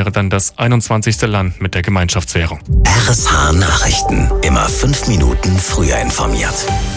wäre dann das 21. Land mit der Gemeinschaftswährung. RSH Nachrichten. Immer 5 Minuten früher informiert.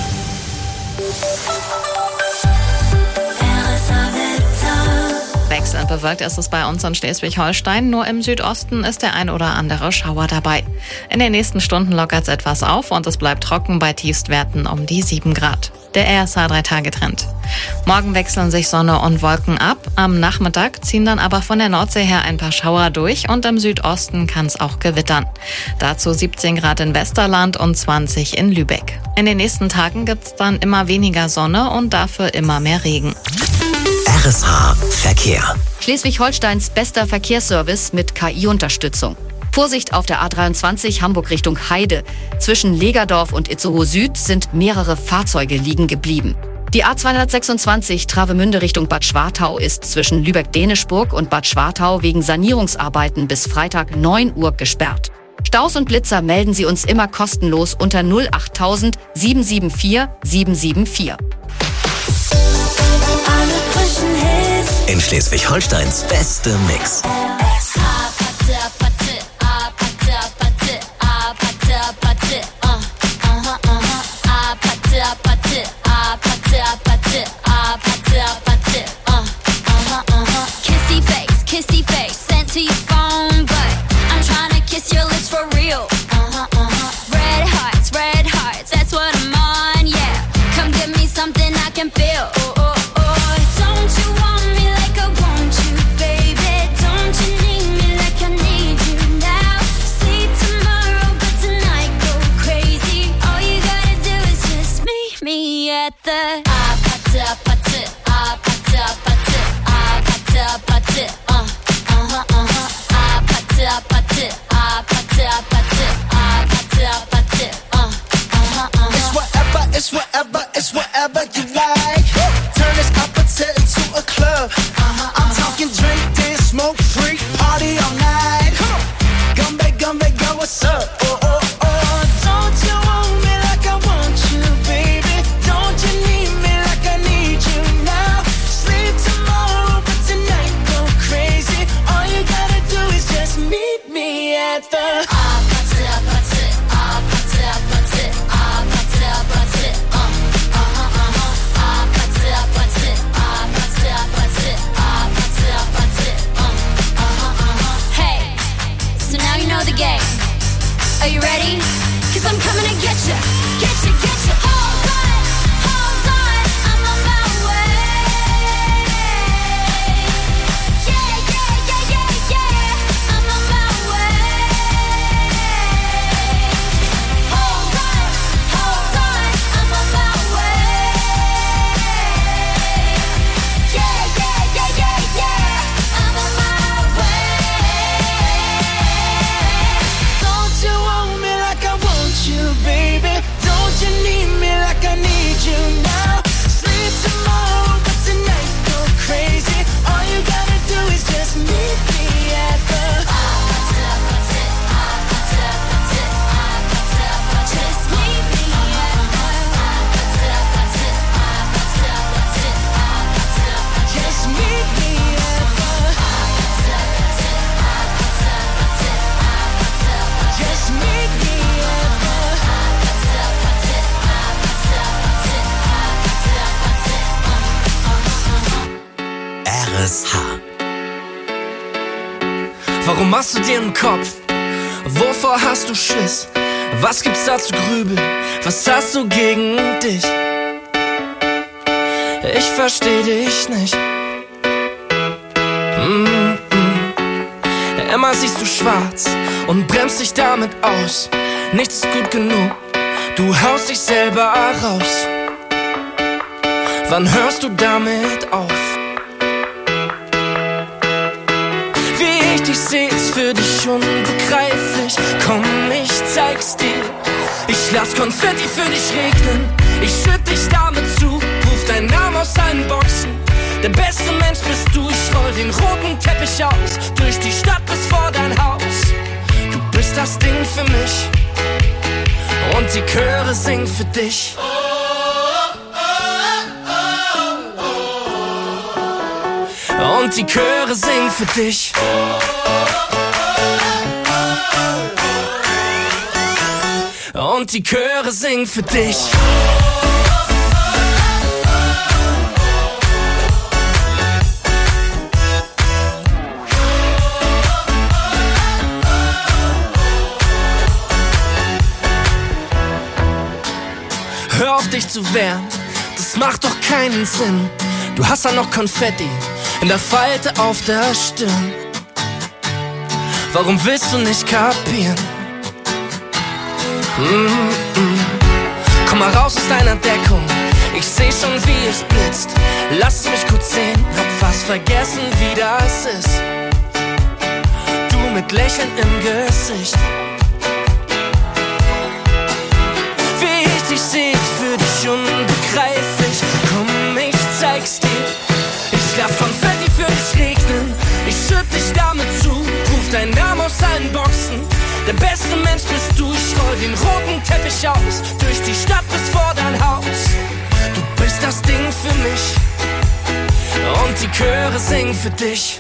Wechselnd bewölkt ist es bei uns in Schleswig-Holstein. Nur im Südosten ist der ein oder andere Schauer dabei. In den nächsten Stunden lockert es etwas auf und es bleibt trocken bei Tiefstwerten um die 7 Grad. Der RSH 3-Tage-Trend. Morgen wechseln sich Sonne und Wolken ab. Am Nachmittag ziehen dann aber von der Nordsee her ein paar Schauer durch und im Südosten kann es auch gewittern. Dazu 17 Grad in Westerland und 20 in Lübeck. In den nächsten Tagen gibt es dann immer weniger Sonne und dafür immer mehr Regen. RSH Verkehr. Schleswig-Holsteins bester Verkehrsservice mit KI-Unterstützung. Vorsicht auf der A23 Hamburg Richtung Heide. Zwischen Legerdorf und Itzehoe Süd sind mehrere Fahrzeuge liegen geblieben. Die A226 Travemünde Richtung Bad Schwartau ist zwischen Lübeck-Dänischburg und Bad Schwartau wegen Sanierungsarbeiten bis Freitag 9 Uhr gesperrt. Staus und Blitzer melden Sie uns immer kostenlos unter 08000 774 774. In Schleswig-Holsteins beste Mix. Kissy face, sent to your phone, but I'm tryna kiss your lips for real. Red hearts, that's what I'm on, yeah. Come give me something I can feel. Don't you want me like I want you, baby? Don't you need me like I need you now? See tomorrow, but tonight go crazy. All you gotta do is just meet me at the It's whatever you like. Turn this opposite into a club. I'm talking drink, dance, smoke, freak, party all night. Come back, girl, what's up? Don't you want me like I want you, baby? Don't you need me like I need you now? Sleep tomorrow, but tonight go crazy. All you gotta do is just meet me at the Are you ready? 'Cause I'm coming to get you. Hold on, I'm on my way. Yeah, I'm on my way. Hold on, I'm on my way. Yeah, I'm on my way. Don't you want me like I want you, baby? Don't you need me like I need you now? Sleep tomorrow, but tonight go crazy. All you gotta do is just meet me at the Just meet me at Just meet me at the Just meet me at the RSH. Warum machst du dir einen Kopf? Wovor hast du Schiss? Was gibt's da zu grübeln? Was hast du gegen dich? Ich versteh dich nicht. Immer siehst du schwarz und bremst dich damit aus. Nichts ist gut genug, du haust dich selber raus. Wann hörst du damit auf? Wie ich dich seh, ist für dich unbegreiflich. Komm, ich zeig's dir. Ich lass Konfetti für dich regnen. Ich schütt dich damit zu. Ruf deinen Namen aus allen Boxen. Der beste Mensch bist du. Ich roll den roten Teppich aus. Durch die Stadt bis vor dein Haus. Du bist das Ding für mich. Und die Chöre singen für dich. Und die Chöre singen für dich. und die Chöre singen für dich. Hör auf dich zu wehren, das macht doch keinen Sinn. Du hast ja noch Konfetti in der Falte auf der Stirn. Warum willst du nicht kapieren? Komm mal raus aus deiner Deckung, ich seh schon wie es blitzt. Lass mich kurz sehen, hab fast vergessen wie das ist. Du mit Lächeln im Gesicht. Wie ich dich seh, ist für dich unbegreiflich. Komm, ich zeig's dir. Ich lass Konfetti für dich regnen. Ich schütt dich damit zu. Ruf deinen Namen aus allen Boxen. Der beste Mensch bist du. Ich roll den roten Teppich aus. Durch die Stadt bis vor dein Haus. Du bist das Ding für mich. Und die Chöre singen für dich.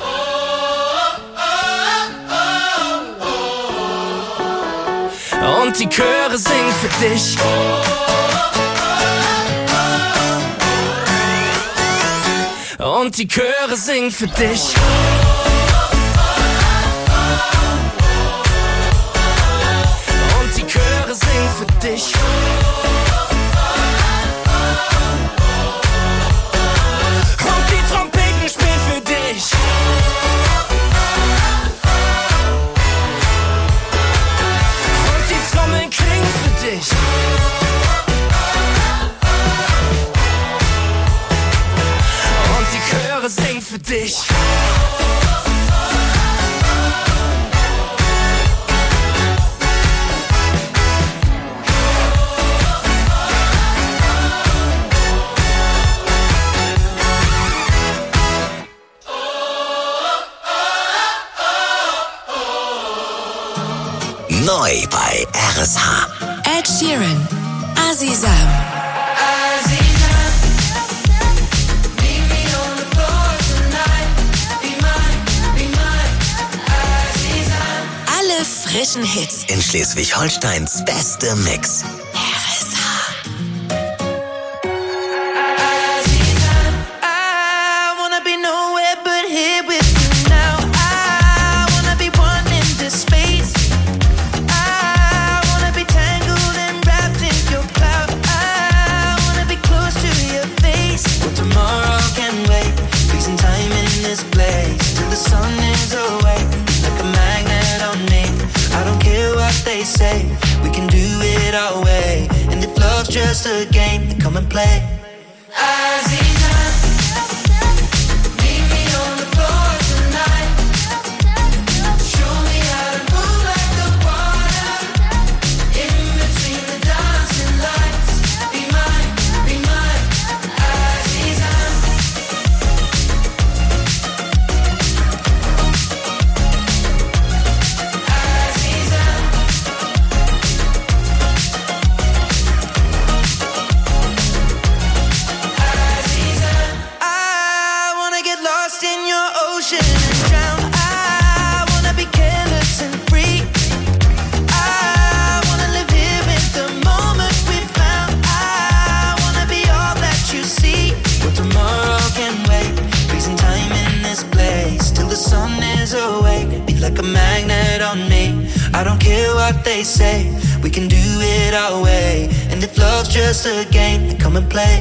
Und die Chöre singen für dich. Und die Chöre singen für dich. Und die Chöre singen für dich. Und die Trompeten spielen für dich. Klingen für dich. Und die Chöre singen für dich. Neu bei RSH. Ed Sheeran, Azizam. Alle frischen Hits In Schleswig-Holsteins beste Mix. Just a game, then come and play. They say we can do it our way, and if love's just a game, then come and play.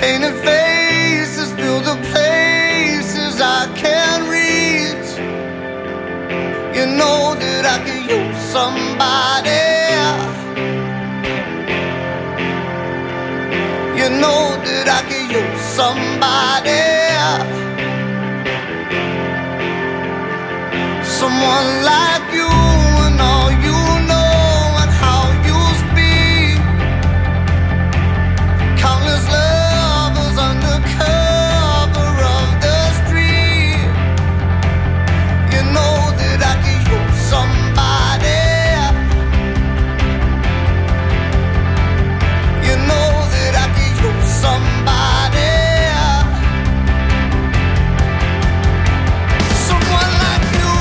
Painted faces fill the places I can't reach. You know that I could use somebody. You know that I could use somebody. Someone like you and all you know and how you speak. Countless lovers under cover of the street. You know that I could use somebody. You know that I could use somebody. Someone like you.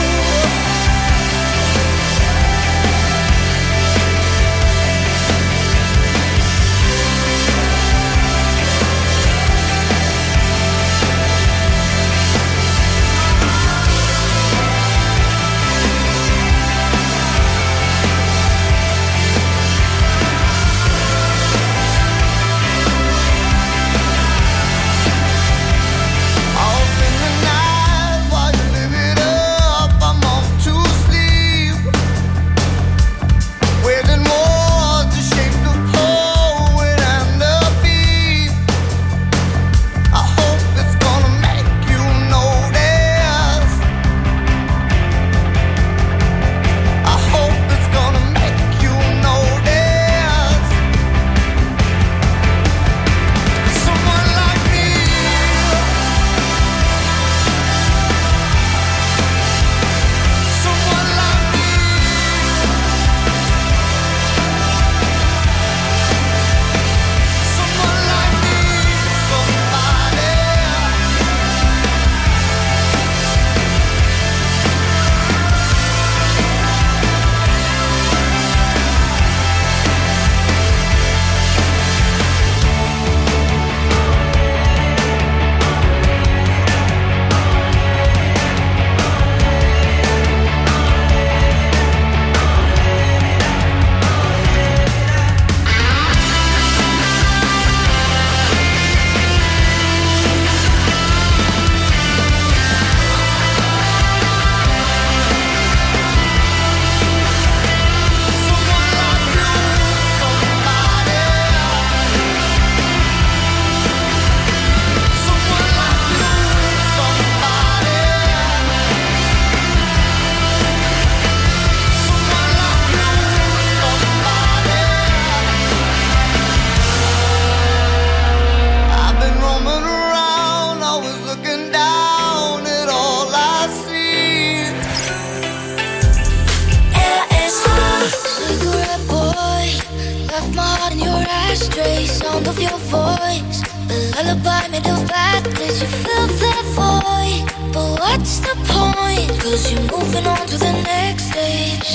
Sound of your voice, the lullaby made of badness. You fill that void, but what's the point? 'Cause you're moving on to the next stage.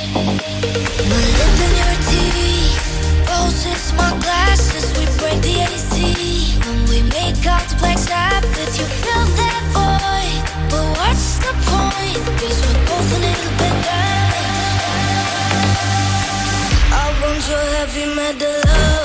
My lip in your teeth, roses, my glasses. We break the AC when we make out to Black Sabbath. You fill that void, but what's the point? 'Cause we're both a little bit damaged. I want your heavy metal love.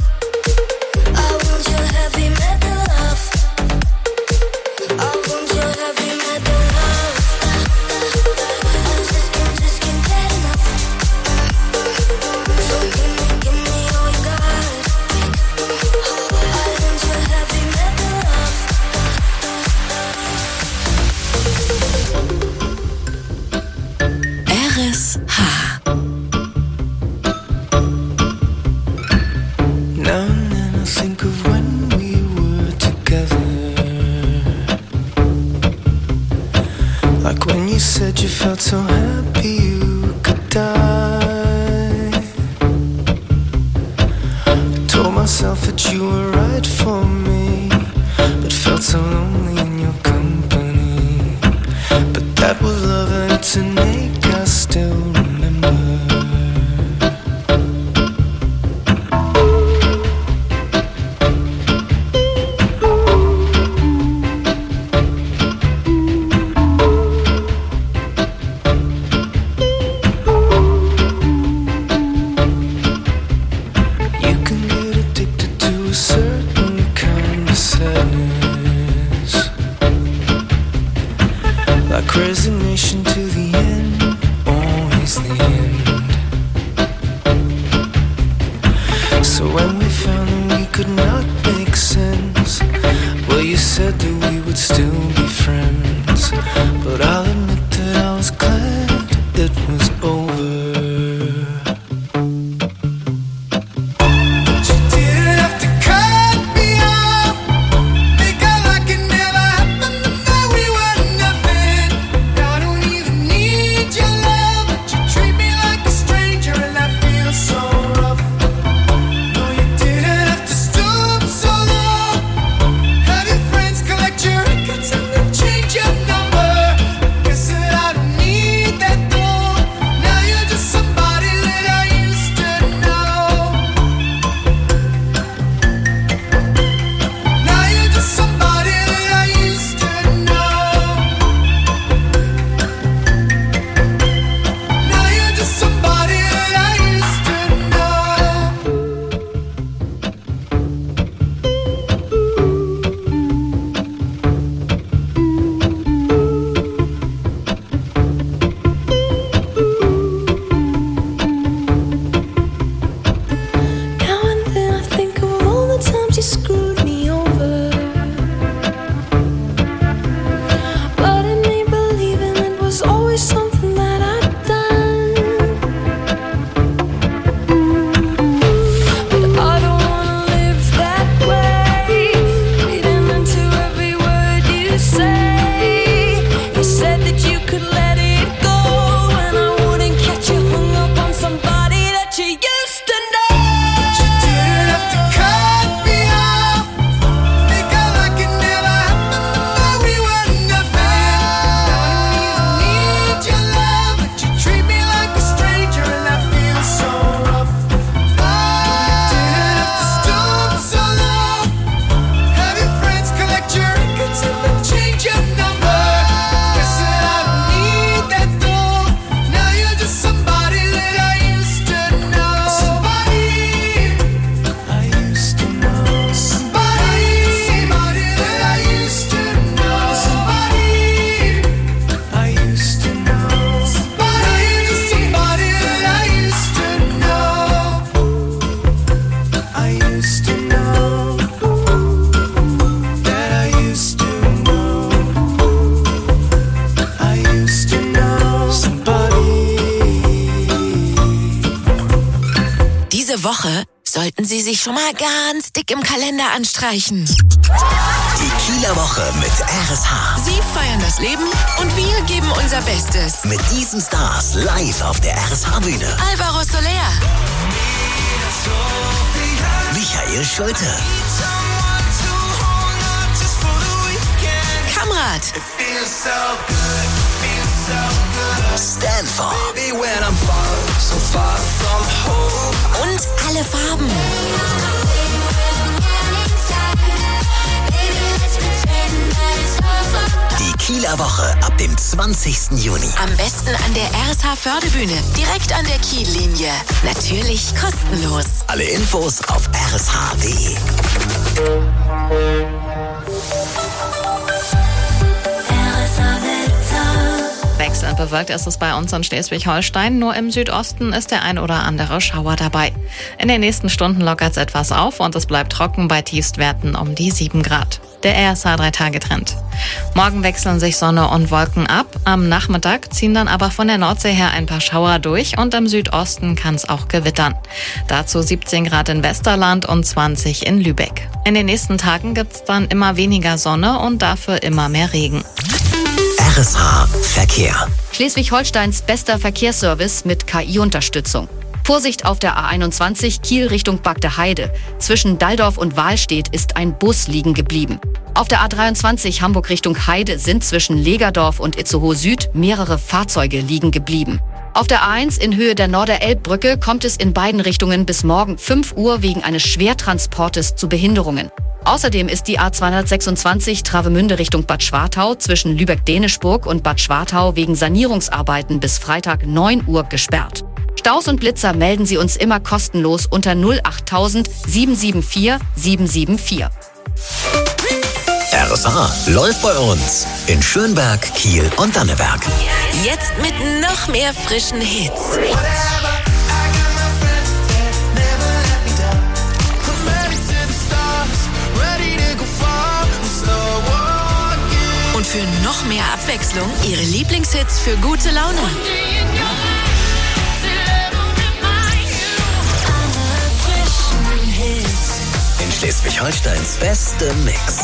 I want your together. Like when you said you felt so happy you could die. I told myself that you were right for me, but felt so lonely in your company. But that was love and it's an ache I still remember. Like resignation to the end, always the end. So when we found that we could not make sense, well, you said that we would still be friends. But I'll admit that I was glad it was over. Diese Woche sollten Sie sich schon mal ganz dick im Kalender anstreichen. Die Kieler Woche mit RSH. Sie feiern das Leben und wir geben unser Bestes. Mit diesen Stars live auf der RSH-Bühne. Alvaro Soler, Michael Schulte, Kamrat, Stanford und alle Farben. Die Kieler Woche ab dem 20. Juni. Am besten an der RSH-Förderbühne, direkt an der Kiellinie. Natürlich kostenlos. Alle Infos auf rsh.de. Wechselnd bewölkt ist es bei uns in Schleswig-Holstein. Nur im Südosten ist der ein oder andere Schauer dabei. In den nächsten Stunden lockert es etwas auf und es bleibt trocken bei Tiefstwerten um die 7 Grad. Der RSH 3-Tage-Trend. Morgen wechseln sich Sonne und Wolken ab. Am Nachmittag ziehen dann aber von der Nordsee her ein paar Schauer durch und im Südosten kann es auch gewittern. Dazu 17 Grad in Westerland und 20 in Lübeck. In den nächsten Tagen gibt's dann immer weniger Sonne und dafür immer mehr Regen. RSH Verkehr. Schleswig-Holsteins bester Verkehrsservice mit KI-Unterstützung. Vorsicht auf der A21 Kiel Richtung Bagde-Heide. Zwischen Dalldorf und Wahlstedt ist ein Bus liegen geblieben. Auf der A23 Hamburg Richtung Heide sind zwischen Legerdorf und Itzehoe Süd mehrere Fahrzeuge liegen geblieben. Auf der A1 in Höhe der Norder-Elb-Brücke kommt es in beiden Richtungen bis morgen 5 Uhr wegen eines Schwertransportes zu Behinderungen. Außerdem ist die A226 Travemünde Richtung Bad Schwartau zwischen Lübeck-Dänischburg und Bad Schwartau wegen Sanierungsarbeiten bis Freitag 9 Uhr gesperrt. Staus und Blitzer melden Sie uns immer kostenlos unter 08000 774 774. RSH läuft bei uns in Schönberg, Kiel und Danneberg. Jetzt mit noch mehr frischen Hits. Und für noch mehr Abwechslung Ihre Lieblingshits für gute Laune. In Schleswig-Holsteins beste Mix.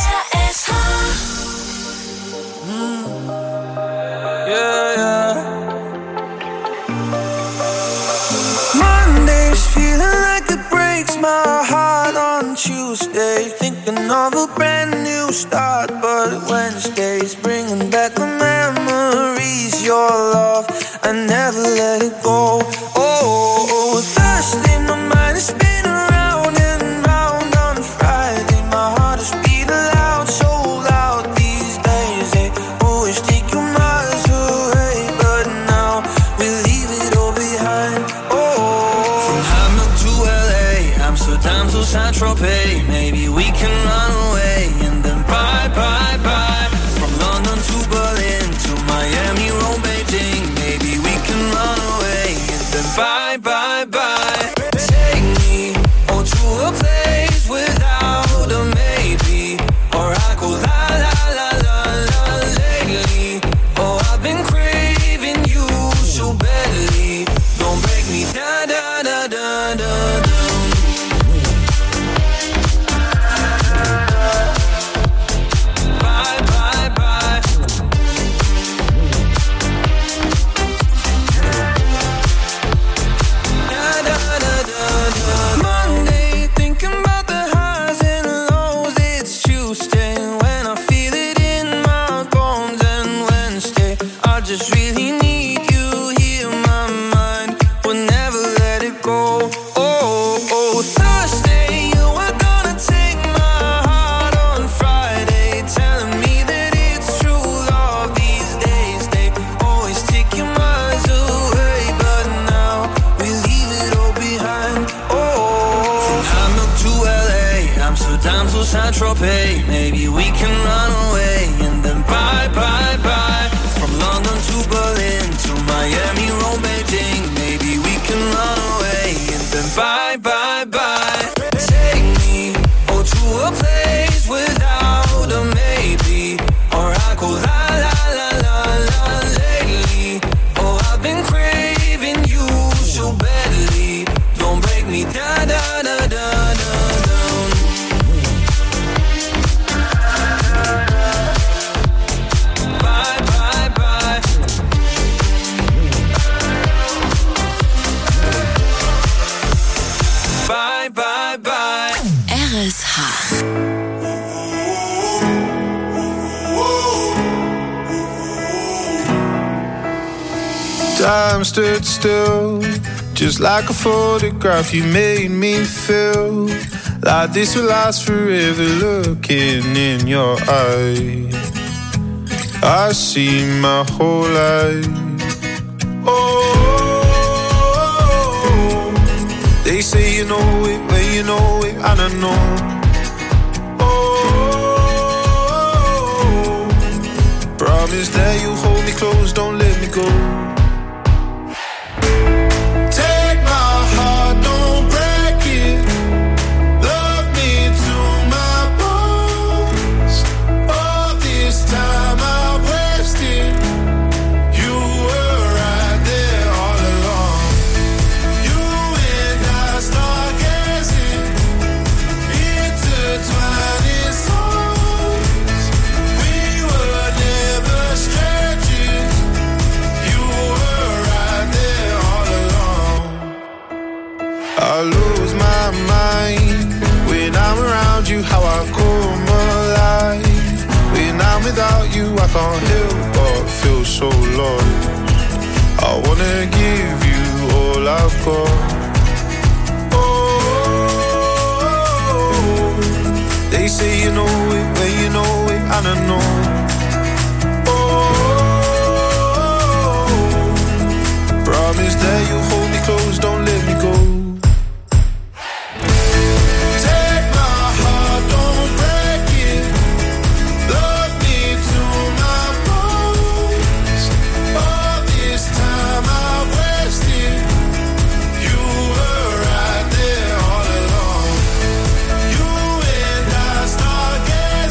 Monday's feeling like it breaks my heart on Tuesday. Thinking of a brand new start, but Wednesday's bringing back the memories. Your love, I never let it go. Oh, Thursday, my mind is spinning round and round on Friday. My heart is beating loud, so loud these days. They always take you miles away, but now we leave it all behind. Oh, from Hamburg to LA, Amsterdam to Saint-Tropez. Maybe we can run away and then bye, bye, bye. From London to Berlin to Miami, Rome, Beijing. Maybe we can run away and then bye, bye, bye. Take me to a place without a maybe, or I go la la la la la lately. Oh, I've been craving you so badly. Don't break me da da da da da da. Bye bye bye. Da da da da da. Monday, thinking about the highs and lows. It's Tuesday when I feel it in my bones, and Wednesday I just really need you here. My mind will never let it go. Oh, Thursday, you are gonna take my heart on Friday, telling me that it's true love these days. They always take you miles away, but now we leave it all behind. Oh, from Hamburg to LA, Amsterdam to Saint-Tropez. Maybe we can run away and then bye, bye, bye. From London to Berlin to Miami, Rome, Beijing. Maybe we can run away and then bye, bye, bye. Take me to a place without a maybe, or I go la la la la la lately. Oh, I've been craving you so badly. Don't break me da da da da da down. Bye bye bye. Bye bye bye. RSH. Time stood still, just like a photograph. You made me feel like this will last forever. Looking in your eyes, I see my whole life. Oh, they say you know it when you know it, and I know. Oh, promise that you hold me close, don't let me go. Time I can't help but feel so lost. I wanna give you all I've got. Oh, they say you know it when you know it, and I know. Oh, promise that you'll hold me close, don't let me go. Get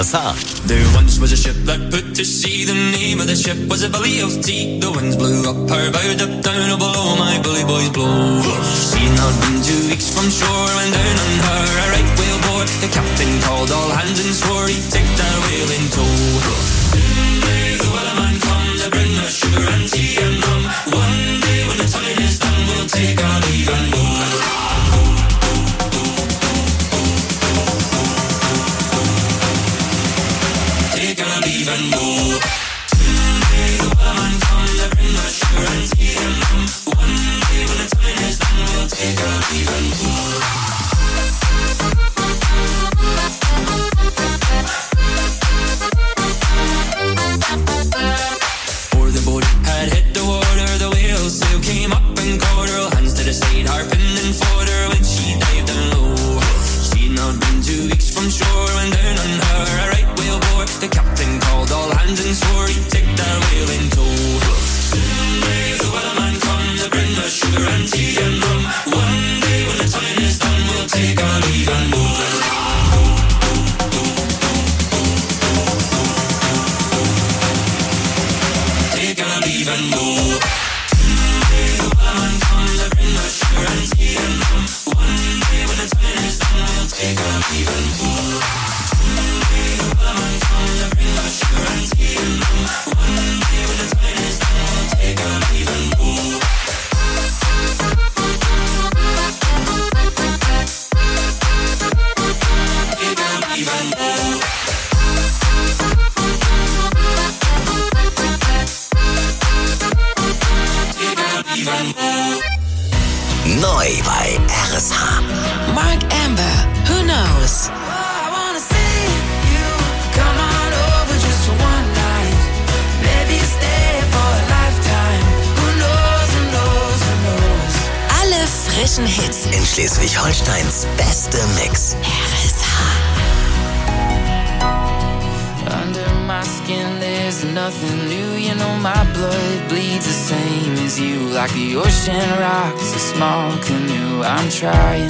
RSH. There once was a ship that put to sea. The name of the ship was a Billy of Tea. The winds blew up her bow, up down, oh below my bully boys blow. She had been 2 weeks from shore when down on her a right whale bore. The captain called all hands and swore he'd take that whale in tow. One day the wellerman comes to bring us sugar and tea and rum. One day when the time is done, we'll take our leave and go. Take our leave and go. One day the wellerman comes to bring us sugar and tea and rum. One day when the time is done, we'll take our leave and go. Before the boat had hit the water, the whale sail came up and caught her. Hands to the side, harping and fought her when she dived down low. She'd not been 2 weeks from shore when down on her a right whale bore. The captain called all hands and swore he'd take that whale in tow. One day the wellerman comes to bring us sugar and tea and rum. One day when the time is done, we'll take our leave and go. Take our leave and go. One day the wellerman comes to bring us sugar and tea and rum. One day when the time is done, we'll take our leave and go. One day the wellerman comes to bring us sugar and tea and rum. One day when the time is done, we'll take our leave and go. Take our leave and go. Neu bei RSH. Mark Amber, Who Knows? I wanna see you come on over just for one night. Maybe stay for a lifetime. Who knows, who knows, who knows? Alle frischen Hits. In Schleswig-Holsteins beste Mix. RSH. Under my skin there's nothing new. You know my blood bleeds the same as you. Like the ocean rocks a small canoe. I'm trying.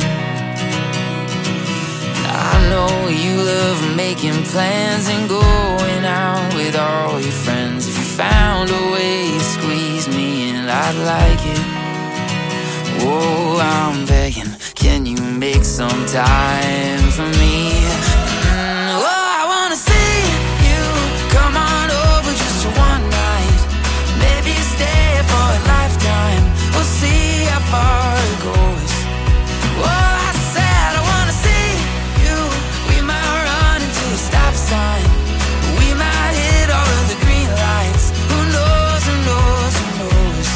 I know you love making plans and going out with all your friends. If you found a way to squeeze me in, I'd like it. Whoa, I'm begging, can you make some time for me? Oh, I wanna see you come on over just for one night. Maybe stay for a lifetime. We'll see how far it goes. Oh, I said I wanna see you. We might run into a stop sign. We might hit all of the green lights. Who knows, who knows, who knows?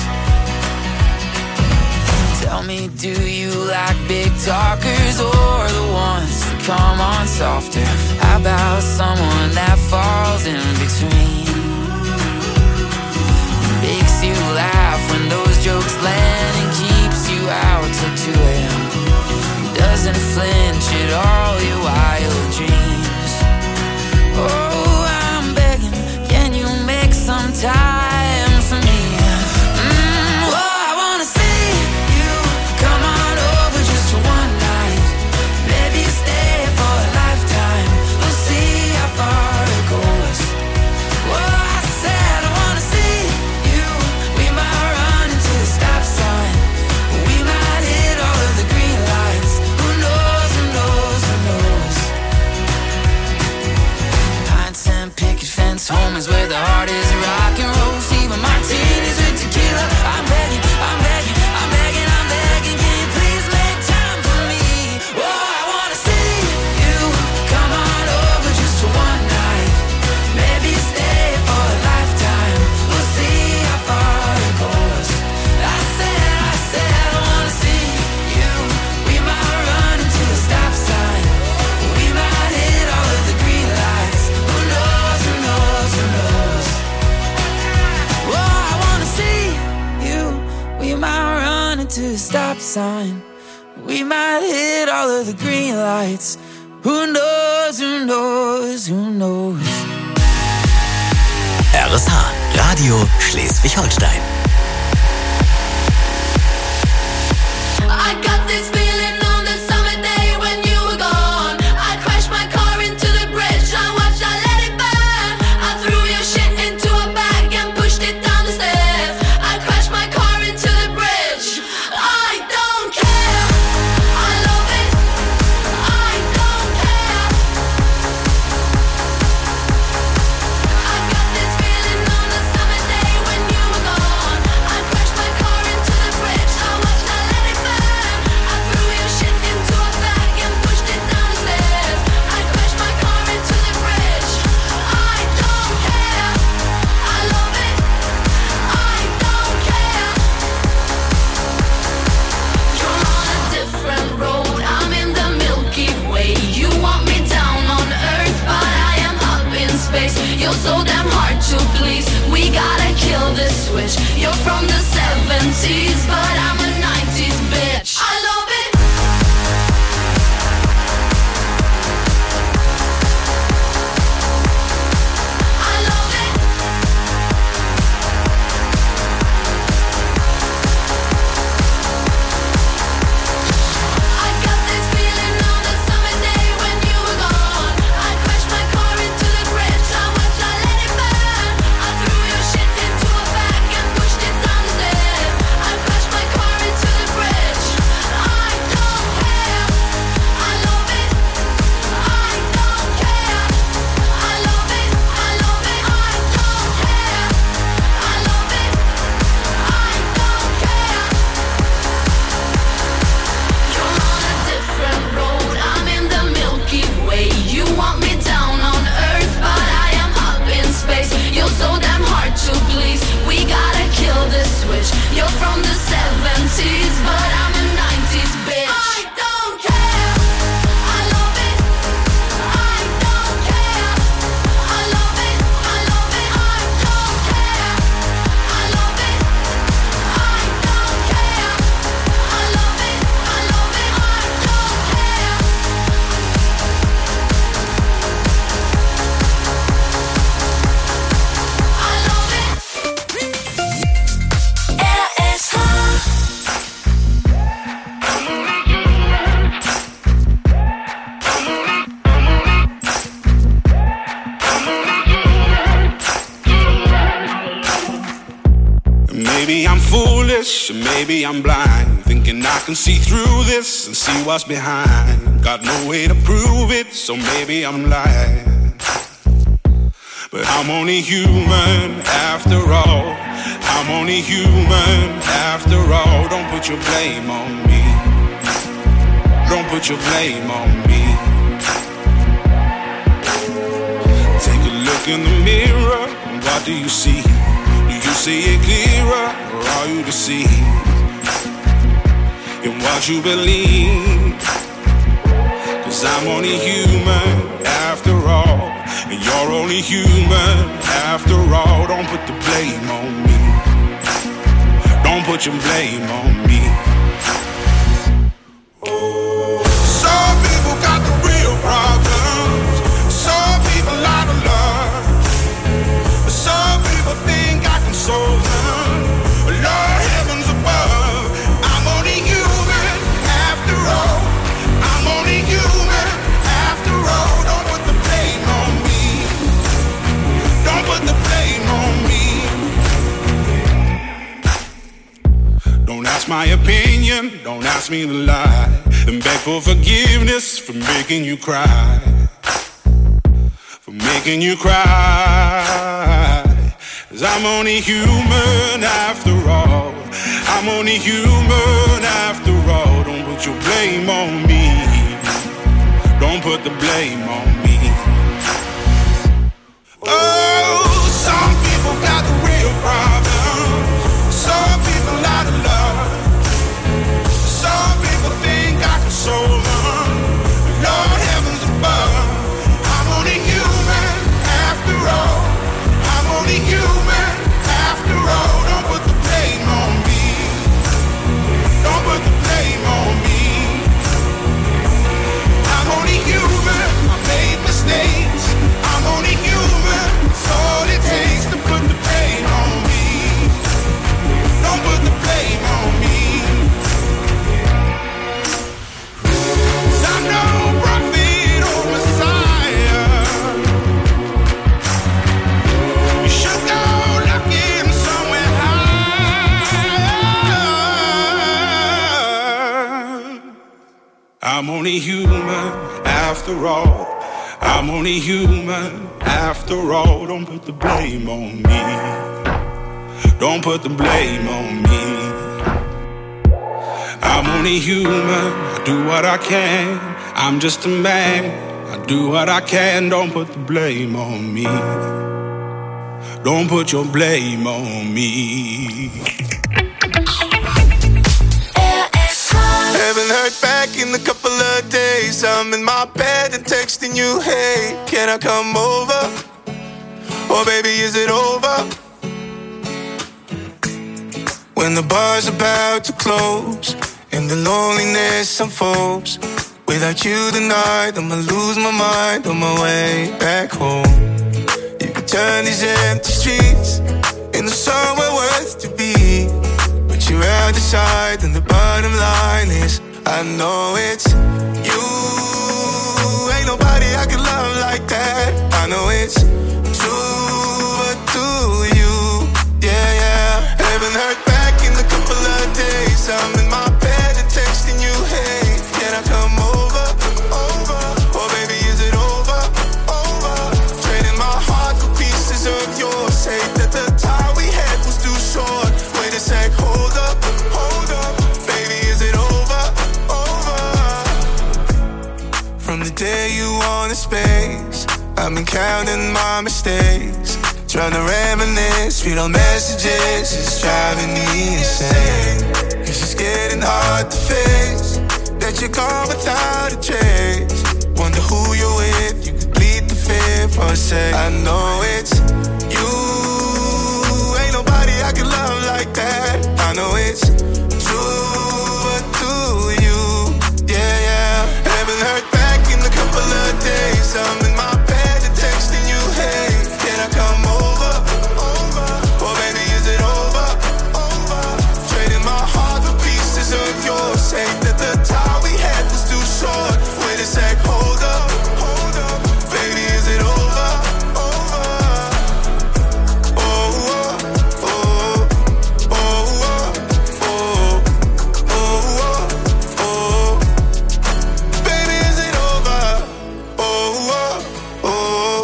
Tell me, do you like big talkers or the ones that come on softer? How about someone that falls in between? Makes you laugh when those jokes land and keeps you out till 2 a.m. Doesn't flinch at all your wild dreams. Oh, I'm begging, can you make some time for me? Oh, I wanna see you come on over just for one night. Maybe stay for a lifetime. We'll see how far it goes. Oh, I said I wanna see you. We might run into a stop sign. We might hit all of the green lights. Who knows, who knows, who knows? Pints and picket fence home is where the heart is. Rock and roll, even martinis with tequila. I'm begging, I'm begging, I'm begging, I'm begging. Can you please make time for me? Oh, I wanna see you come on over just for one night. Maybe stay for a lifetime. We'll see how far it goes. I said I wanna see you. We might run into a stop sign. We might hit all of the green lights. Who knows, who knows, who knows? Oh, I wanna see you. We might run into a stop sign. We might hit all of the green lights. Who knows, who knows, who knows? RSH, Radio Schleswig-Holstein. I got this feeling on the summer day when you were gone. I crashed my car into the bridge. I watched our You're from the 70s, but I'm a 90s bitch. I don't care, I love it. I don't care, I love it. I love it, I don't care. I love it, I don't care. I love it, I love it, I don't care. I love it. RSH. Maybe I'm foolish, or maybe I'm blind, thinking I can see through this and see what's behind. Got no way to prove it, so maybe I'm lying. But I'm only human after all. I'm only human after all. Don't put your blame on me. Don't put your blame on me. Take a look in the mirror, and what do you see? Do you see it clearer, or are you deceived in what you believe? 'Cause I'm only human after all, and you're only human after all. Don't put the blame on me. Don't put your blame on me. Some people got the real problems. Some people out of love. Some people think I can solve them. Lord, heavens above, I'm only human after all. I'm only human after all. Don't put the blame on me. Don't put the blame on me. Don't ask my opinion, don't ask me to lie, and beg for forgiveness for making you cry. For making you cry. 'Cause I'm only human after all. I'm only human after all. Don't put your blame on me. Don't put the blame on me. Oh, some people got the real problems. Some people out of love. Some people think I can solve them. Lord, heavens above, I'm only human after all. I'm only human after all. Don't put the blame on me. Don't put the blame on me. I'm only human. I made mistakes. I'm only human. It's all it takes to put the blame on me. Don't put the blame on me. 'Cause I'm no prophet or Messiah. You should go looking somewhere higher. I'm only human after all. I'm only human after all. Don't put the blame on me. Don't put the blame on me. I'm only human. I do what I can. I'm just a man. I do what I can. Don't put the blame on me. Don't put your blame on me. Haven't heard back in a couple of days. I'm in my bed and texting you, hey, can I come over? Or baby, is it over? When the bar's about to close and the loneliness unfolds, without you tonight, I'ma lose my mind on my way back home. You can turn these empty streets into somewhere worth to be, but you're out the side, and the bottom line is I know it's you. Ain't nobody I can love like that. I know it's true, but do you? Yeah, yeah. Haven't heard back in a couple of days. I'm in my bed and texting you, hey, can I come over? Over. Or baby, is it over? Over. Trading my heart for pieces of yours. Hate that the time we had was too short. Wait a sec, hold up, hold up. Baby, is it over? Over. From the day you wanted space, I've been counting my mistakes. Trying to reminisce, read on messages, it's driving me insane. Cause it's getting hard to face that you're gone without a trace. Wonder who you're with, you could bleed the fear for a sec. I know it's you, ain't nobody I can love like that. I know it's true, but do you? Yeah, yeah. Haven't heard back in a couple of days. I'm in my bed and texting you, hey, can I come over? Or maybe is it over? Trading my heart for pieces of yours. Say that the time we had was too short. Wait a sec, hold up. Baby, is it over? Oh, oh, oh, oh, oh, oh, oh. Baby, is it over? Oh, oh, oh,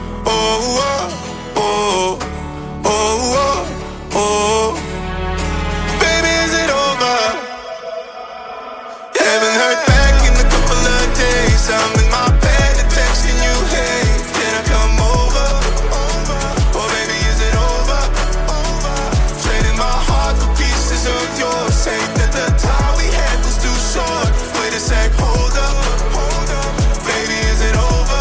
oh, oh, oh. Baby, is it over? Haven't heard back in a couple of days. I'm in my bed and texting you, hey, can I come over? Or maybe is it over? Trading my heart for pieces of yours. Say that the time we had was too short. Wait a sec, hold up. Baby, is it over?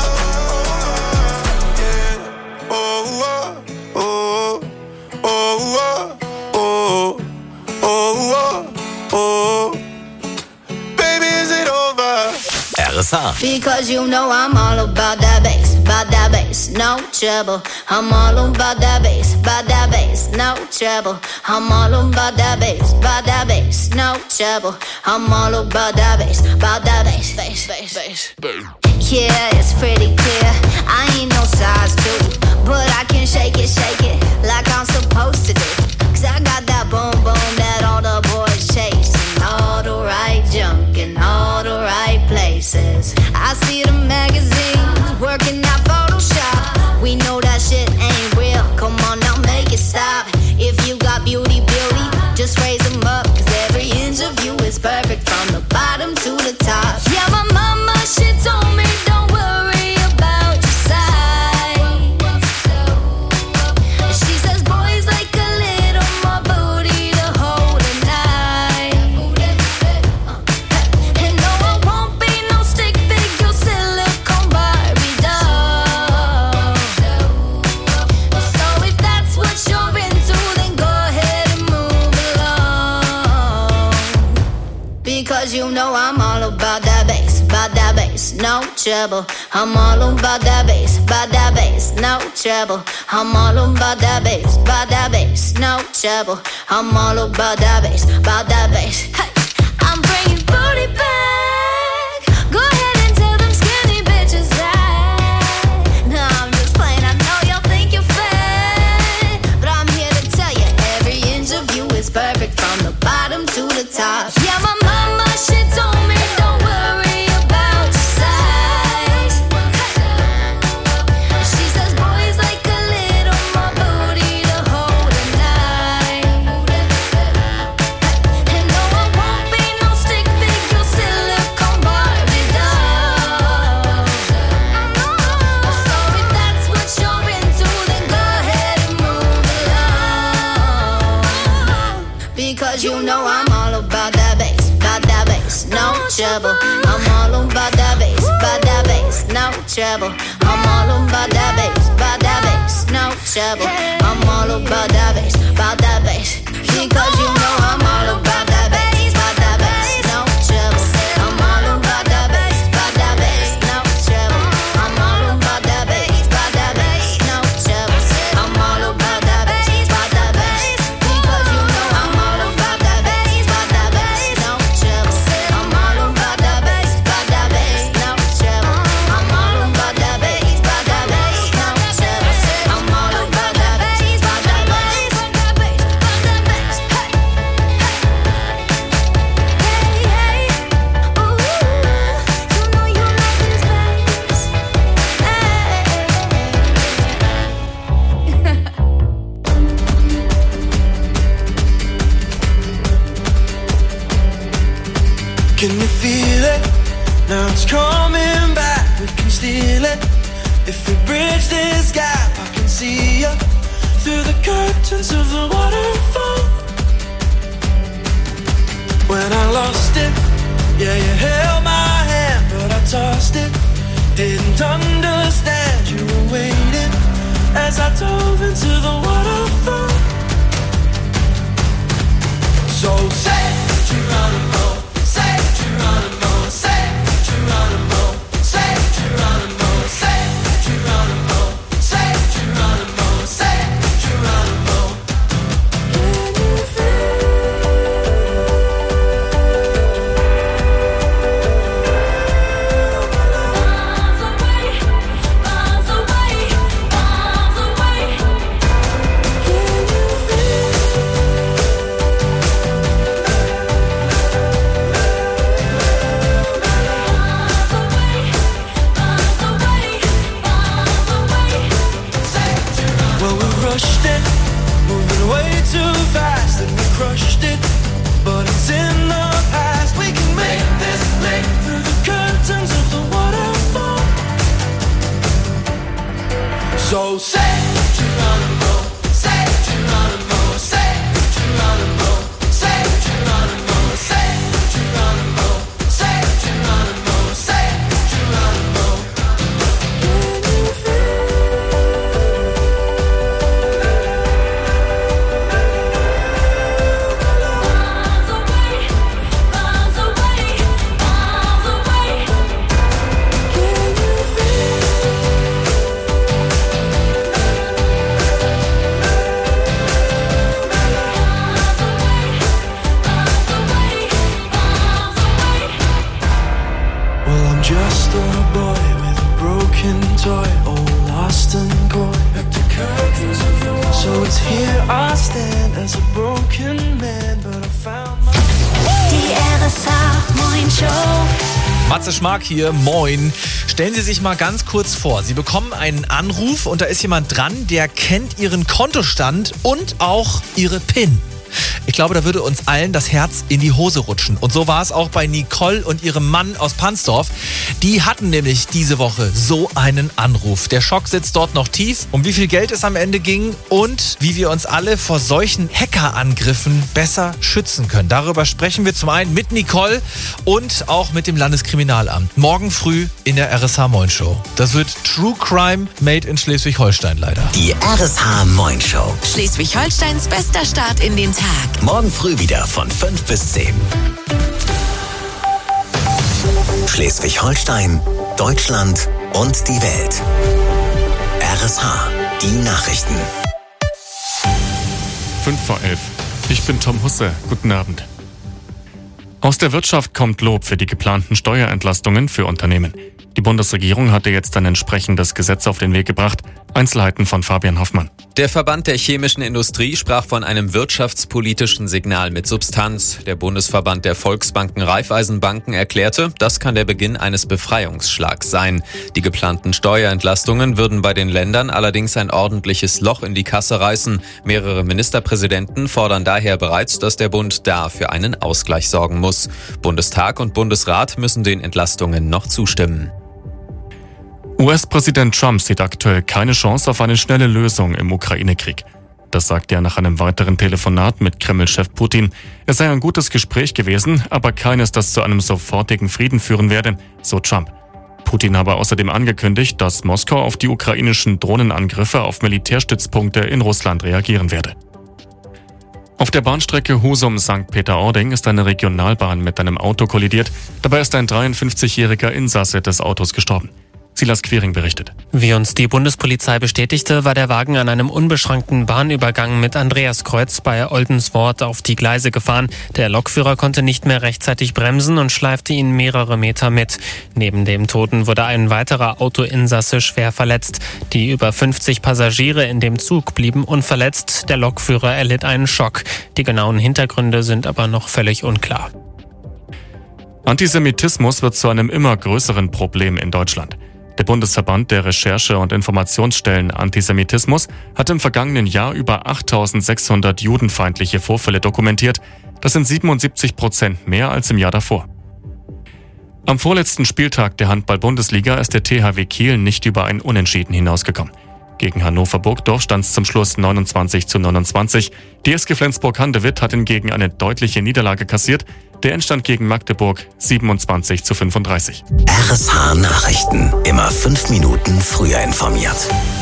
Yeah. Oh, oh, oh, oh, oh, oh, oh, oh. Baby, is it over? RSA. Because you know I'm all about that bass, no trouble. I'm all about that bass, no trouble. I'm all about that bass, no trouble. I'm all about that bass, bass. Yeah, it's pretty clear. I ain't no size 2, but I can shake it like I'm supposed to do. Cause I got that boom boom that all the boys chase. All the right junk in all the right places. I see the magazines working out Photoshop. We know that shit ain't real. Come on now, make it stop. If you got beauty, just raise them up. Cause every inch of you is perfect from the bottom to the top. Yeah, my mama, she told me don't worry about your size. She says boys like a little more booty to hold at night. And no, I won't be no stick figure silicone Barbie doll. So if that's what you're into, then go ahead and move along. Because you know I'm all about that bass, no trouble. I'm all about that bass, no trouble. I'm all about that bass, no trouble. I'm all about that bass. Hey, I'm bringing booty back. Go ahead and tell them skinny bitches that. No, I'm just playing. I know y'all think you're fat, but I'm here to tell you every inch of you is perfect from the bottom to the top. Yeah, my mama, she told me don't worry about your size. She says boys like a little more booty to hold at night. And no, I won't be no stick figure silicone Barbie doll. So if that's what you're into, then go ahead and move along. Because you know I'm all about that bass, no trouble. I'm all about that bass, no trouble. I'm all about that bass, no trouble. I'm all about that bass, because you know I'm all about that bass, no trouble. I'm all about that bass, no trouble. I'm all about that bass, no trouble. I'm all about that bass, because you know I'm all about that bass, no trouble. I'm all about that bass, no trouble. I'm all about that bass, no trouble. I'm all about that Can you feel it? Now it's coming back, we can steal it. If we bridge this gap, I can see you. through the curtains of the waterfall. When I lost it, yeah, you held my hand, but I tossed it. Didn't understand you were waiting as I dove into the waterfall. So say Geronimo, say Geronimo, say Geronimo, say Geronimo, say Geronimo, say Geronimo, say Geronimo. Can you rushed it, moving way too fast, and we crushed it, but it's in the past. We can make this leap through the curtains of the waterfall. So say Geronimo, say Geronimo, say Geronimo, say Geronimo, say Geronimo, say Geronimo, say Geronimo. Can you feel? Just a boy with a broken toy, all lost and coy. So it's here I stand as a broken man, but I found my... Die RSH Moin Show. Matze Schmark hier, moin. Stellen Sie sich mal ganz kurz vor, Sie bekommen einen Anruf und da ist jemand dran, der kennt Ihren Kontostand und auch Ihre PIN. Ich glaube, da würde uns allen das Herz in die Hose rutschen. Und so war es auch bei Nicole und ihrem Mann aus Pansdorf. Die hatten nämlich diese Woche so einen Anruf. Der Schock sitzt dort noch tief. Um wie viel Geld es am Ende ging und wie wir uns alle vor solchen Hackerangriffen besser schützen können. Darüber sprechen wir zum einen mit Nicole und auch mit dem Landeskriminalamt. Morgen früh in der RSH Moin Show. Das wird True Crime made in Schleswig-Holstein leider. Die RSH Moin Show. Schleswig-Holsteins bester Start in den Tag. Morgen früh wieder von 5 bis 10. Schleswig-Holstein, Deutschland und die Welt. RSH, die Nachrichten. 5 vor 11. Ich bin Tom Husse. Guten Abend. Aus der Wirtschaft kommt Lob für die geplanten Steuerentlastungen für Unternehmen. Die Bundesregierung hatte jetzt ein entsprechendes Gesetz auf den Weg gebracht. Einzelheiten von Fabian Hoffmann. Der Verband der chemischen Industrie sprach von einem wirtschaftspolitischen Signal mit Substanz. Der Bundesverband der Volksbanken Raiffeisenbanken erklärte, das kann der Beginn eines Befreiungsschlags sein. Die geplanten Steuerentlastungen würden bei den Ländern allerdings ein ordentliches Loch in die Kasse reißen. Mehrere Ministerpräsidenten fordern daher bereits, dass der Bund da für einen Ausgleich sorgen muss. Bundestag und Bundesrat müssen den Entlastungen noch zustimmen. US-Präsident Trump sieht aktuell keine Chance auf eine schnelle Lösung im Ukraine-Krieg. Das sagte er nach einem weiteren Telefonat mit Kreml-Chef Putin. Es sei ein gutes Gespräch gewesen, aber keines, das zu einem sofortigen Frieden führen werde, so Trump. Putin habe außerdem angekündigt, dass Moskau auf die ukrainischen Drohnenangriffe auf Militärstützpunkte in Russland reagieren werde. Auf der Bahnstrecke Husum-St. Peter-Ording ist eine Regionalbahn mit einem Auto kollidiert. Dabei ist ein 53-jähriger Insasse des Autos gestorben. Silas Quiring berichtet. Wie uns die Bundespolizei bestätigte, war der Wagen an einem unbeschrankten Bahnübergang mit Andreaskreuz bei Oldenswort auf die Gleise gefahren. Der Lokführer konnte nicht mehr rechtzeitig bremsen und schleifte ihn mehrere Meter mit. Neben dem Toten wurde ein weiterer Autoinsasse schwer verletzt. Die über 50 Passagiere in dem Zug blieben unverletzt. Der Lokführer erlitt einen Schock. Die genauen Hintergründe sind aber noch völlig unklar. Antisemitismus wird zu einem immer größeren Problem in Deutschland. Der Bundesverband der Recherche- und Informationsstellen Antisemitismus hat im vergangenen Jahr über 8.600 judenfeindliche Vorfälle dokumentiert. Das sind 77% mehr als im Jahr davor. Am vorletzten Spieltag der Handball-Bundesliga ist der THW Kiel nicht über ein Unentschieden hinausgekommen. Gegen Hannover Burgdorf stand es zum Schluss 29:29. Die SG Flensburg-Handewitt hat hingegen eine deutliche Niederlage kassiert. Der Endstand gegen Magdeburg 27:35. RSH Nachrichten. Immer 5 Minuten früher informiert.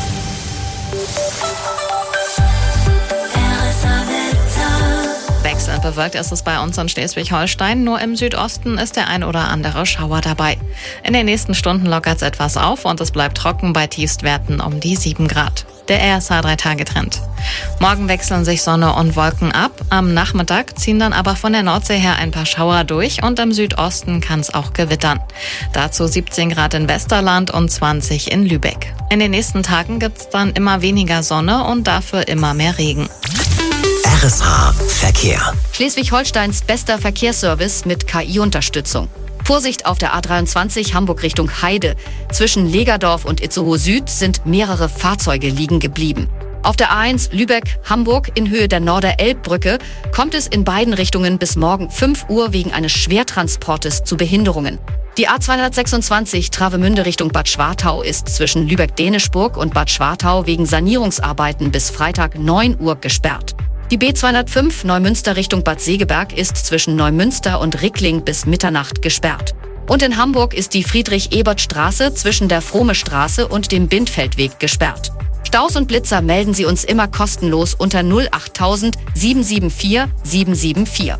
Wechselnd bewölkt ist es bei uns in Schleswig-Holstein. Nur im Südosten ist der ein oder andere Schauer dabei. In den nächsten Stunden lockert es etwas auf und es bleibt trocken bei Tiefstwerten um die 7 Grad. Der RSH 3-Tage-Trend. Morgen wechseln sich Sonne und Wolken ab. Am Nachmittag ziehen dann aber von der Nordsee her ein paar Schauer durch und im Südosten kann es auch gewittern. Dazu 17 Grad in Westerland und 20 in Lübeck. In den nächsten Tagen gibt es dann immer weniger Sonne und dafür immer mehr Regen. RSH Verkehr. Schleswig-Holsteins bester Verkehrsservice mit KI-Unterstützung. Vorsicht auf der A23 Hamburg Richtung Heide. Zwischen Legerdorf und Itzehoe Süd sind mehrere Fahrzeuge liegen geblieben. Auf der A1 Lübeck-Hamburg in Höhe der Norder-Elb-Brücke kommt es in beiden Richtungen bis morgen 5 Uhr wegen eines Schwertransportes zu Behinderungen. Die A226 Travemünde Richtung Bad Schwartau ist zwischen Lübeck-Dänischburg und Bad Schwartau wegen Sanierungsarbeiten bis Freitag 9 Uhr gesperrt. Die B205 Neumünster Richtung Bad Segeberg ist zwischen Neumünster und Rickling bis Mitternacht gesperrt. Und in Hamburg ist die Friedrich-Ebert-Straße zwischen der Frohme-Straße und dem Bindfeldweg gesperrt. Staus und Blitzer melden Sie uns immer kostenlos unter 08000 774 774.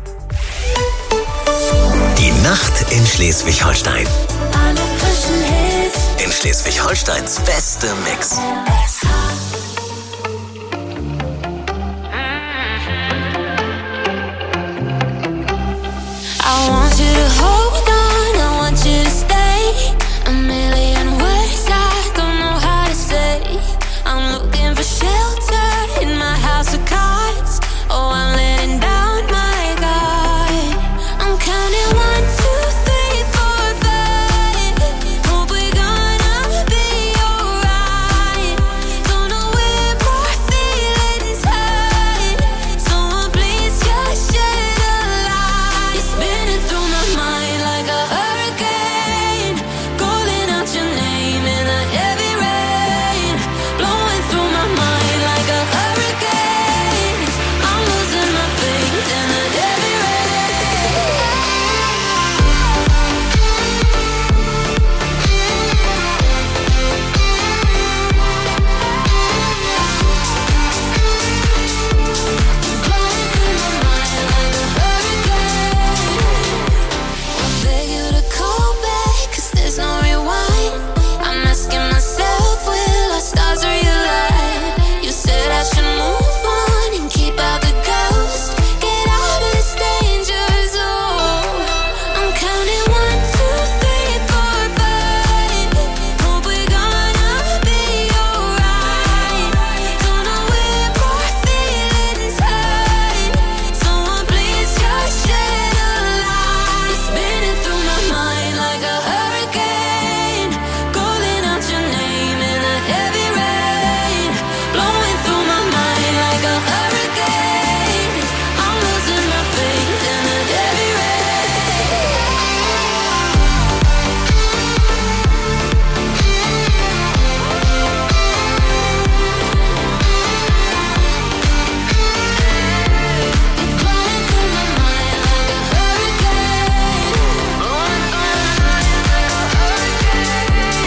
Die Nacht in Schleswig-Holstein. In Schleswig-Holsteins beste Mix. I want you to hold on, I want you to stay. A million words I don't know how to say. I'm looking for shelter in my house of cards. Oh, I'm letting down my guard. I'm counting 1, 2, 3, 4, 5. Hope we're gonna be alright. Don't know where my feelings hide. Someone please just shed a light. It's spinning through my mind like a hurricane, calling out your name in a heavy rain, blowing through my mind like a hurricane. I'm losing my faith in a heavy rain. Blowing through my mind like a hurricane. I beg you to call back, 'cause there's no rewind. I'm asking myself, will our stars realign? You said I should move on and keep out the ghost. Get out of this danger zone. I'm counting 1, 2, 3, 4, 5. Hope we're gonna be alright. Don't know where my feelings hide. Someone please just shed a light. It's spinning through my mind like a hurricane, calling out your name in a heavy rain, blowing through my mind like a hurricane. I'm losing my faith in a heavy rain. Blowing through my mind like a hurricane. Blowing through my mind like a hurricane.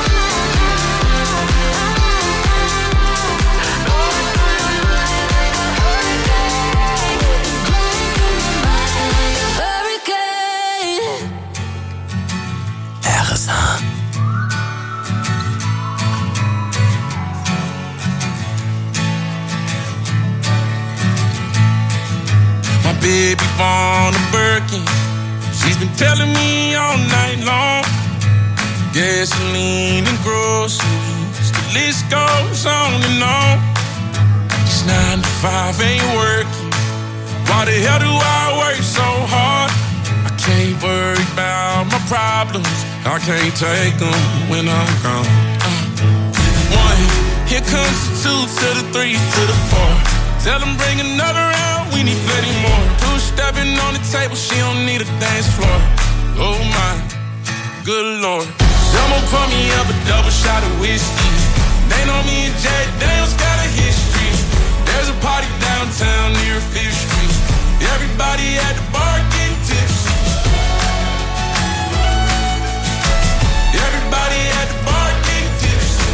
Blowing through my mind like a hurricane. Blowing through my mind like a hurricane. RSH. My baby born a Birkin. She's been telling me all night long. Gasoline and groceries, the list goes on and on. This 9 to 5 ain't working. Why the hell do I work so hard? I can't worry about my problems. I can't take them when I'm gone. 1, here comes the 2 to the 3 to the 4. Tell them bring another round, we need plenty more. 2 stepping on the table, she don't need a dance floor. Oh my, good lord. Someone pour me up a double shot of whiskey. They know me and Jack Daniels got a history. There's a party downtown near 5th Street. Everybody at the bar getting tipsy. Everybody at the bar getting tipsy.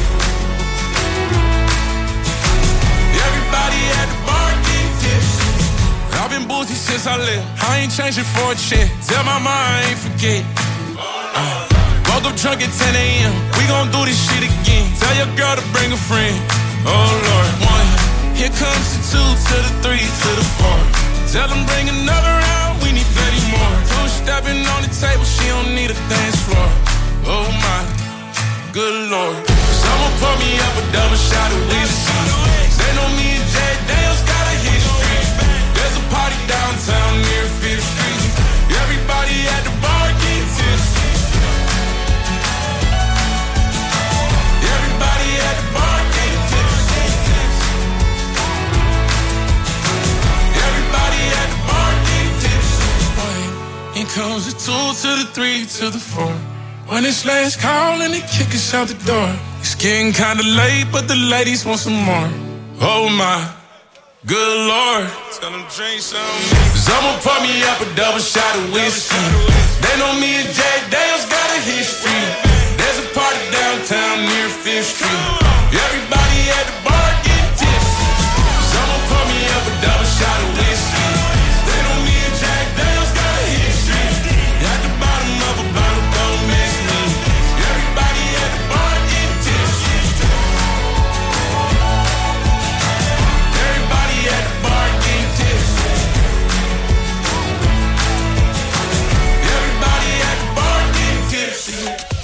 Everybody at the bar getting tipsy. I've been boozy since I left. I ain't changing for a check. Tell my mom I ain't forget. Woke up drunk at 10 a.m. We gon' do this shit again. Tell your girl to bring a friend. Oh Lord, 1. Here comes the 2 to the 3 to the 4. Tell them bring another round. We need plenty more. 2 stepping on the table. She don't need a dance floor. Oh my, good Lord. Someone pour me up a double shot of whiskey. They know me and Jack Daniels got a history. There's a party downtown near 5th Street. Everybody at the bar getting tipsy. Everybody at the bar getting tipsy. Everybody at the bar getting tipsy. Here comes the 2 to the 3 to the 4. When it's last call and they kick us out the door. It's getting kinda late, but the ladies want some more. Oh my, good Lord. Tell them drink some. Someone pour me up a double shot of whiskey. They know me and Jack Daniels got a history. There's a party downtown near 5th Street. Everybody at the bar getting tipsy. Someone pour me up a double shot of whiskey. They know me and Jack Daniels got a history. At the bottom of a bottle, don't miss me. Everybody at the bar getting tipsy. Everybody at the bar getting tipsy. Everybody at the bar getting tipsy.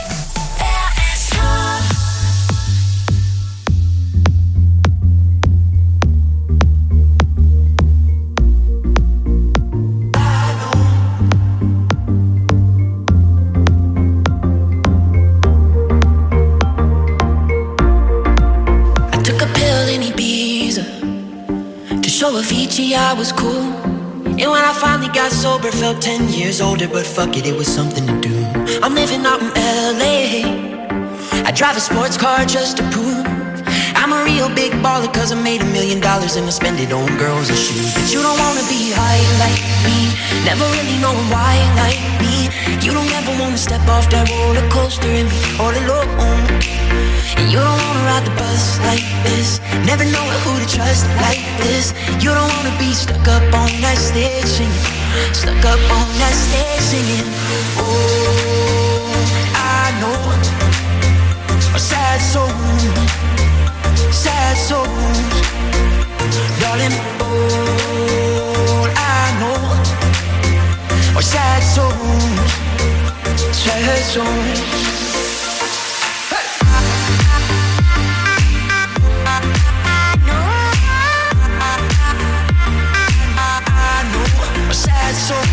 Show Avicii I was cool. And when I finally got sober, felt 10 years older. But fuck it, it was something to do. I'm living out in LA. I drive a sports car just to prove I'm a real big baller, cause I made $1 million and I spend it on girls and shoes. But you don't wanna be high like me, never really knowing why like me. You don't ever wanna step off that roller coaster and be all alone. And you don't wanna ride the bus like this, never know who to trust like this. You don't wanna be stuck up on that stage singing, stuck up on that stage singing. Oh, I know a sad soul, sad souls, darling. All I know are sad souls, sad souls. Sad soul.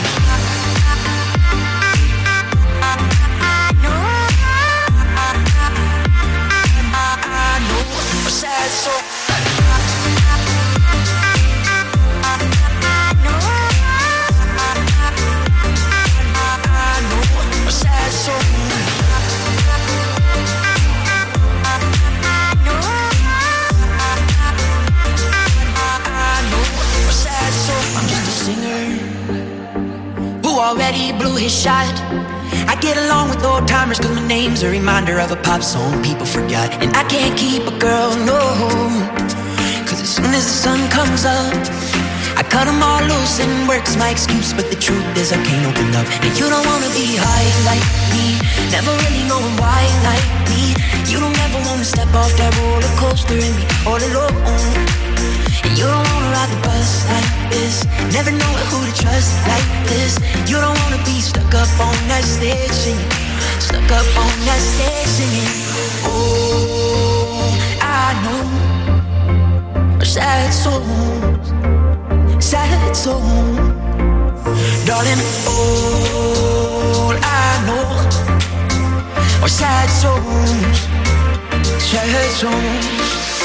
Sad soul. Sad soul. I'm just a singer who already blew his shot. I get along with old timers cause my name's a reminder of a pop song people forgot. And I can't keep a girl, no, cause as soon as the sun comes up I cut them all loose and work's my excuse. But the truth is I can't open up. And you don't wanna be high like me, never really knowing why like me. You don't ever wanna step off that roller coaster and be all alone. And you don't wanna ride the bus like this, never know who to trust like this. You don't wanna be stuck up on that stage singing, stuck up on that stage singing. Oh, I know sad souls, sad souls, darling. All I know are sad souls, sad souls.